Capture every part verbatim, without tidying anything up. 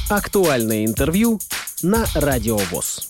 Актуальное интервью на Радио ВОС.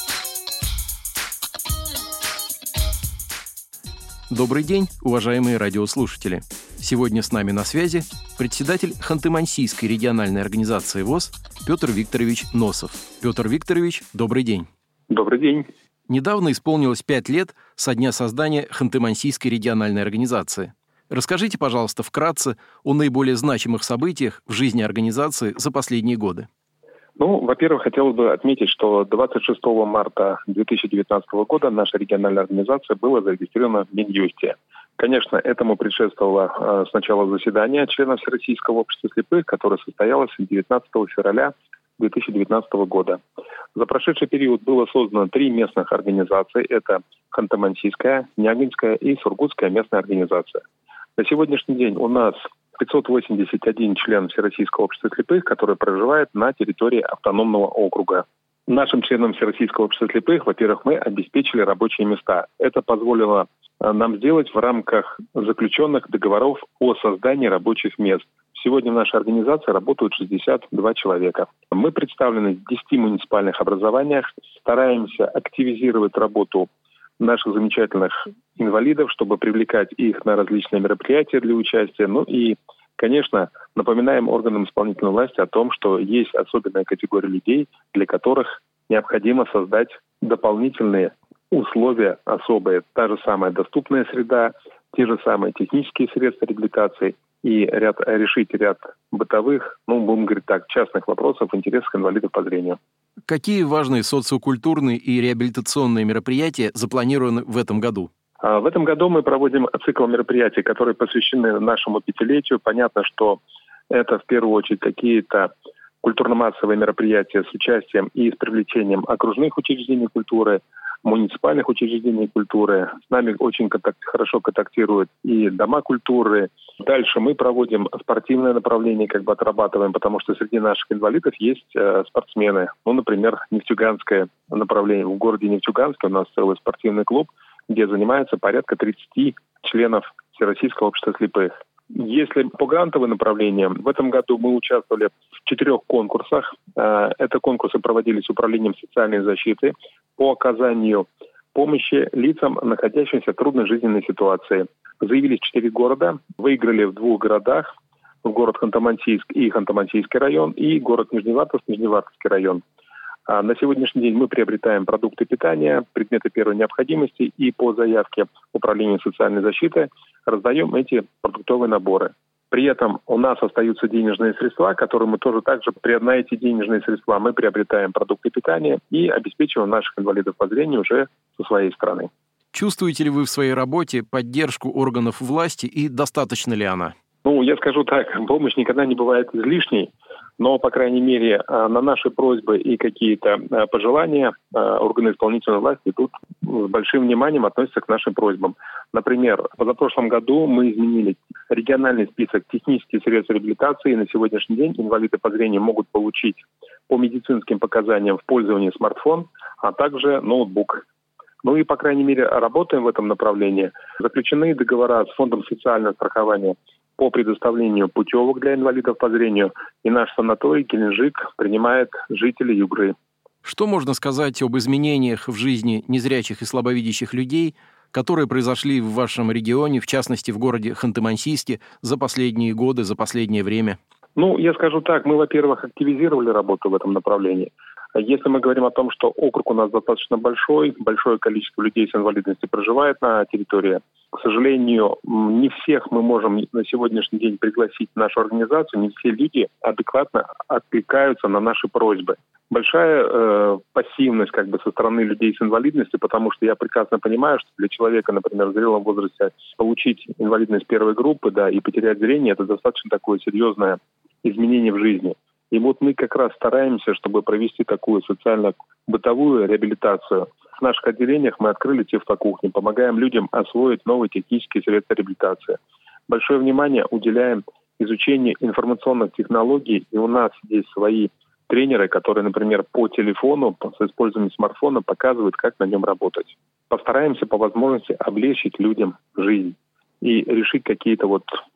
Добрый день, уважаемые радиослушатели. Сегодня с нами на связи председатель Ханты-Мансийской региональной организации ВОС Петр Викторович Носов. Петр Викторович, добрый день. Добрый день. Недавно исполнилось пять лет со дня создания Ханты-Мансийской региональной организации. Расскажите, пожалуйста, вкратце о наиболее значимых событиях в жизни организации за последние годы. Ну, во-первых, хотелось бы отметить, что двадцать шестого марта две тысячи девятнадцатого года наша региональная организация была зарегистрирована в Минюсте. Конечно, этому предшествовало э, сначала заседание членов Всероссийского общества слепых, которое состоялось девятнадцатого февраля две тысячи девятнадцатого года. За прошедший период было создано три местных организации. Это Ханты-Мансийская, Нягинская и Сургутская местная организация. На сегодняшний день у нас пятьсот восемьдесят один член Всероссийского общества слепых, который проживает на территории автономного округа. Нашим членам Всероссийского общества слепых, во-первых, мы обеспечили рабочие места. Это позволило нам сделать в рамках заключенных договоров о создании рабочих мест. Сегодня в нашей организации работают шестьдесят два человека. Мы представлены в десяти муниципальных образованиях, стараемся активизировать работу наших замечательных инвалидов, чтобы привлекать их на различные мероприятия для участия. Ну и, конечно, напоминаем органам исполнительной власти о том, что есть особенная категория людей, для которых необходимо создать дополнительные условия особые. Та же самая доступная среда, те же самые технические средства реабилитации и ряд, решить ряд бытовых, ну, будем говорить так, частных вопросов в интересах инвалидов по зрению. Какие важные социокультурные и реабилитационные мероприятия запланированы в этом году? В этом году мы проводим цикл мероприятий, которые посвящены нашему пятилетию. Понятно, что это в первую очередь какие-то культурно-массовые мероприятия с участием и с привлечением окружных учреждений культуры, муниципальных учреждений культуры. С нами очень контакт, хорошо контактируют и дома культуры. Дальше мы проводим спортивное направление, как бы отрабатываем, потому что среди наших инвалидов есть э, спортсмены. Ну, например, нефтьюганское направление. В городе Нефтьюганске у нас целый спортивный клуб, где занимается порядка тридцати членов Всероссийского общества слепых. Если по грантовым направлениям, в этом году мы участвовали в четырех конкурсах. Это конкурсы проводились Управлением социальной защиты по оказанию помощи лицам, находящимся в трудной жизненной ситуации. Заявились четыре города, выиграли в двух городах, в город Ханты-Мансийск и Ханты-Мансийский район, и город Нижневартовск, Нижневартовский район. А на сегодняшний день мы приобретаем продукты питания, предметы первой необходимости и по заявке Управления социальной защиты раздаем эти продуктовые наборы. При этом у нас остаются денежные средства, которые мы тоже также, на эти денежные средства мы приобретаем продукты питания и обеспечиваем наших инвалидов по зрению уже со своей стороны. Чувствуете ли вы в своей работе поддержку органов власти и достаточно ли она? Ну, я скажу так, помощь никогда не бывает излишней, но, по крайней мере, на наши просьбы и какие-то пожелания органы исполнительной власти тут с большим вниманием относятся к нашим просьбам. Например, в позапрошлом году мы изменили региональный список технических средств реабилитации, и на сегодняшний день инвалиды по зрению могут получить по медицинским показаниям в пользовании смартфон, а также ноутбук. Ну и, по крайней мере, работаем в этом направлении. Заключены договора с Фондом социального страхования по предоставлению путевок для инвалидов по зрению, и наш санаторий Геленджик принимает жителей Югры. Что можно сказать об изменениях в жизни незрячих и слабовидящих людей, которые произошли в вашем регионе, в частности в городе Ханты-Мансийске, за последние годы, за последнее время? Ну, я скажу так, мы, во-первых, активизировали работу в этом направлении. Если мы говорим о том, что округ у нас достаточно большой, большое количество людей с инвалидностью проживает на территории, к сожалению, не всех мы можем на сегодняшний день пригласить в нашу организацию, не все люди адекватно откликаются на наши просьбы. Большая э, пассивность как бы со стороны людей с инвалидностью, потому что я прекрасно понимаю, что для человека, например, в зрелом возрасте получить инвалидность первой группы, да, и потерять зрение – это достаточно такое серьезное изменение в жизни. И вот мы как раз стараемся, чтобы провести такую социально-бытовую реабилитацию. В наших отделениях мы открыли тефлокухню, помогаем людям освоить новые технические средства реабилитации. Большое внимание уделяем изучению информационных технологий, и у нас есть свои тренеры, которые, например, по телефону, с использованием смартфона показывают, как на нем работать. Постараемся по возможности облегчить людям жизнь и решить какие-то вот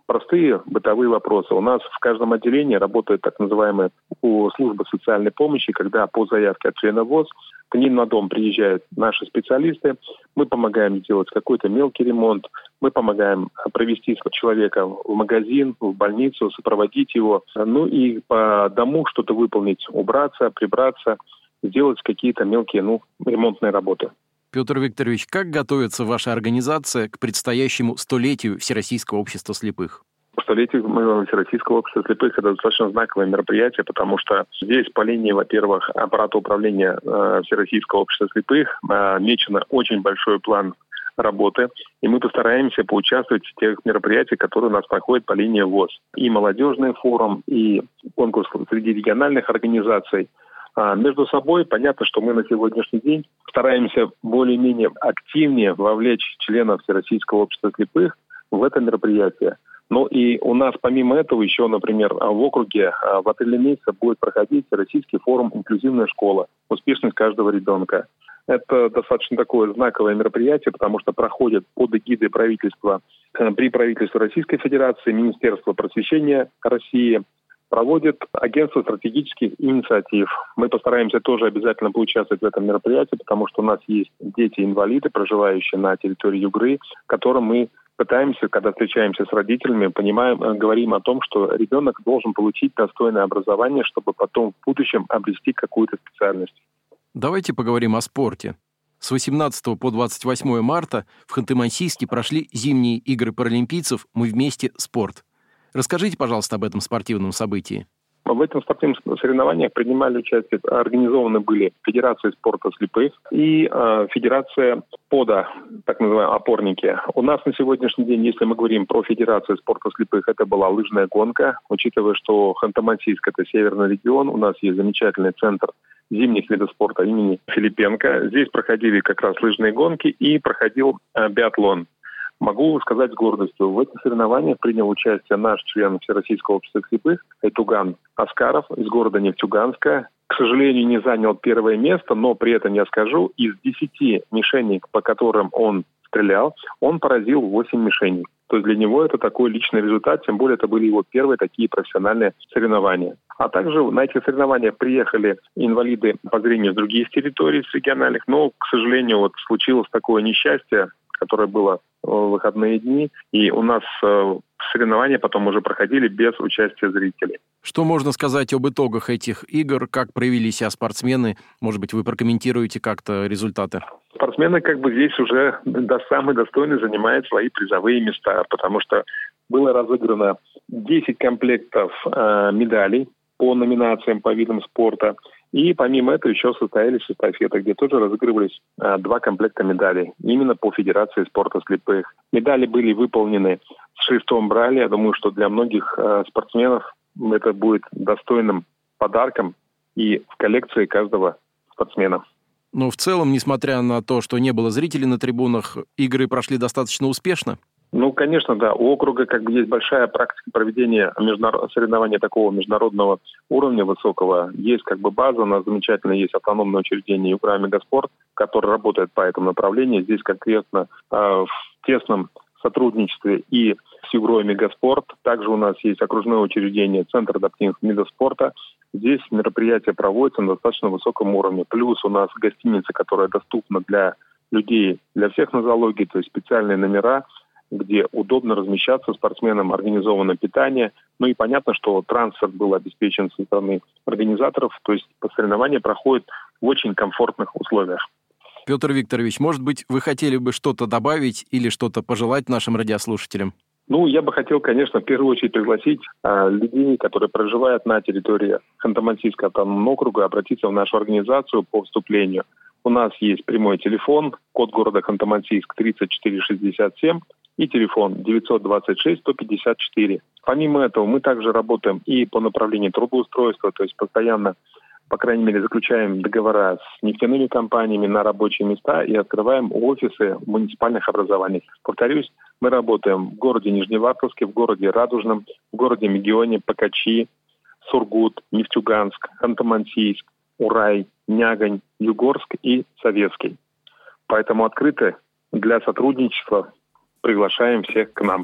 простые бытовые вопросы. У нас в каждом отделении работает так называемая служба социальной помощи, когда по заявке от члена ВОС к ним на дом приезжают наши специалисты, мы помогаем сделать какой-то мелкий ремонт, мы помогаем провести человека в магазин, в больницу, сопроводить его, ну и по дому что-то выполнить, убраться, прибраться, сделать какие-то мелкие, ну, ремонтные работы. Петр Викторович, как готовится ваша организация к предстоящему столетию Всероссийского общества слепых? Столетие Всероссийского общества слепых – это достаточно знаковое мероприятие, потому что здесь по линии, во-первых, аппарата управления э, Всероссийского общества слепых э, мечено очень большой план работы, и мы постараемся поучаствовать в тех мероприятиях, которые у нас проходят по линии ВОС. И молодежный форум, и конкурс среди региональных организаций. А между собой понятно, что мы на сегодняшний день стараемся более-менее активнее вовлечь членов Всероссийского общества слепых в это мероприятие. Ну и у нас помимо этого еще, например, в округе в апреле месяце будет проходить Российский форум «Инклюзивная школа. Успешность каждого ребенка». Это достаточно такое знаковое мероприятие, потому что проходит под эгидой правительства, при правительстве Российской Федерации, Министерства просвещения России, проводит агентство стратегических инициатив. Мы постараемся тоже обязательно поучаствовать в этом мероприятии, потому что у нас есть дети-инвалиды, проживающие на территории Югры, которым мы пытаемся, когда встречаемся с родителями, понимаем, говорим о том, что ребенок должен получить достойное образование, чтобы потом в будущем обрести какую-то специальность. Давайте поговорим о спорте. С восемнадцатого по двадцать восьмое марта в Ханты-Мансийске прошли зимние игры паралимпийцев «Мы вместе. Спорт». Расскажите, пожалуйста, об этом спортивном событии. В этом спортивном соревнованиях принимали участие, организованы были Федерация спорта слепых и э, Федерация ПОДА, так называемые опорники. У нас на сегодняшний день, если мы говорим про Федерацию спорта слепых, это была лыжная гонка. Учитывая, что Ханты-Мансийск – это северный регион, у нас есть замечательный центр зимних видов спорта имени Филипенко. Здесь проходили как раз лыжные гонки и проходил э, биатлон. Могу сказать с гордостью, в этих соревнованиях принял участие наш член Всероссийского общества слепых Айтуган Аскаров из города Нефтьюганска. К сожалению, не занял первое место, но при этом я скажу, из десяти мишеней, по которым он стрелял, он поразил восемь мишеней. То есть для него это такой личный результат, тем более это были его первые такие профессиональные соревнования. А также на эти соревнования приехали инвалиды по зрению с других территорий, с региональных, но, к сожалению, вот случилось такое несчастье, которое было в выходные дни, и у нас э, соревнования потом уже проходили без участия зрителей. Что можно сказать об итогах этих игр? Как проявили себя спортсмены? Может быть, вы прокомментируете как-то результаты? Спортсмены как бы здесь уже до самый достойный занимают свои призовые места, потому что было разыграно десять комплектов э, медалей по номинациям по видам спорта. И помимо этого еще состоялись эстафеты, где тоже разыгрывались а, два комплекта медалей, именно по Федерации спорта слепых. Медали были выполнены с шрифтом Брайля. Я думаю, что для многих а, спортсменов это будет достойным подарком и в коллекции каждого спортсмена. Но в целом, несмотря на то, что не было зрителей на трибунах, игры прошли достаточно успешно? Ну, конечно, да. У округа как бы есть большая практика проведения международ... соревнований такого международного уровня высокого. Есть как бы база, у нас замечательно есть автономное учреждение Югра Мегаспорт, которое работает по этому направлению. Здесь конкретно э, в тесном сотрудничестве и с Югрой Мегаспорт. Также у нас есть окружное учреждение Центр адаптивных видов спорта. Здесь мероприятия проводятся на достаточно высоком уровне. Плюс у нас гостиница, которая доступна для людей, для всех нозологий, то есть специальные номера, где удобно размещаться спортсменам, организовано питание. Ну и понятно, что трансфер был обеспечен со стороны организаторов, то есть соревнования проходят в очень комфортных условиях. Петр Викторович, может быть, вы хотели бы что-то добавить или что-то пожелать нашим радиослушателям? Ну, я бы хотел, конечно, в первую очередь пригласить а, людей, которые проживают на территории Ханты-Мансийского автономного округа, обратиться в нашу организацию по вступлению. У нас есть прямой телефон, код города Ханты-Мансийск тридцать четыре шестьдесят семь и телефон девятьсот двадцать шесть сто пятьдесят четыре. Помимо этого, мы также работаем и по направлению трудоустройства, то есть постоянно, по крайней мере, заключаем договора с нефтяными компаниями на рабочие места и открываем офисы в муниципальных образованиях. Повторюсь, мы работаем в городе Нижневартовске, в городе Радужном, в городе Мегионе, Покачи, Сургут, Нефтьюганск, Ханты-Мансийск, Урай, Нягань, Югорск и Советский. Поэтому открыты для сотрудничества. Приглашаем всех к нам.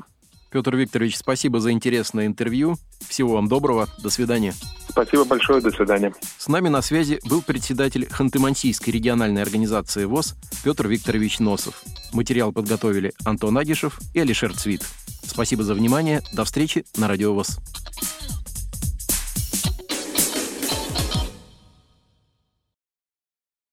Петр Викторович, спасибо за интересное интервью. Всего вам доброго. До свидания. Спасибо большое. До свидания. С нами на связи был председатель Ханты-Мансийской региональной организации ВОС Петр Викторович Носов. Материал подготовили Антон Агишев и Алишер Цвит. Спасибо за внимание. До встречи на Радио ВОС.